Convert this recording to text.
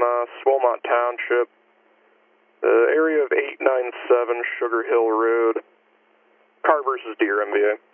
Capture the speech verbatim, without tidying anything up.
uh, Swellmont Township, the area of eight nine seven Sugar Hill Road. Car versus Deer, M V A.